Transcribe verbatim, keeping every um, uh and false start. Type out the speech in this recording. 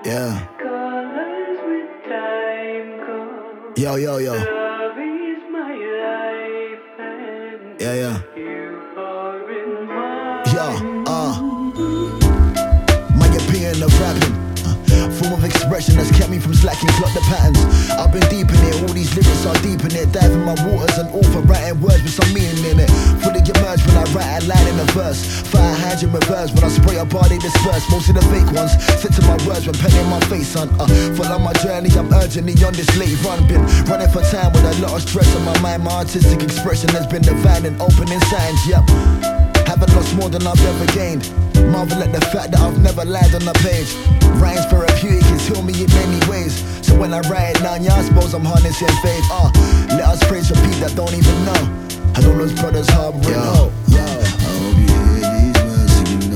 Yeah. Colors with time go. Yo, yo, yo. Love is my life and Yeah, yeah. you are in mine. Yo, uh. My opinion of rapping. Uh, form of expression that's kept me from slacking, clock the patterns. I've been deep in it, all these lyrics are deep in it. Diving my waters and all for writing words with some meaning in it. Fully emerge when I write a line in a verse. Fire hands in reverse when I spray a bar, they disperse. Most of the fake ones sit to my words when pen in my face, son. Uh, follow my journey, I'm urgently on this late run. Been running for time with a lot of stress on my mind. My artistic expression has been divine and opening signs, yep. Haven't lost more than I've ever gained. Marvel at the fact that I've never lied on the page. Rhymes therapeutic, it's healed me in many ways. So when I write it down, yeah, I suppose I'm harnessing faith. Uh, let us praise for people that don't even know. And all those brothers harboring hope.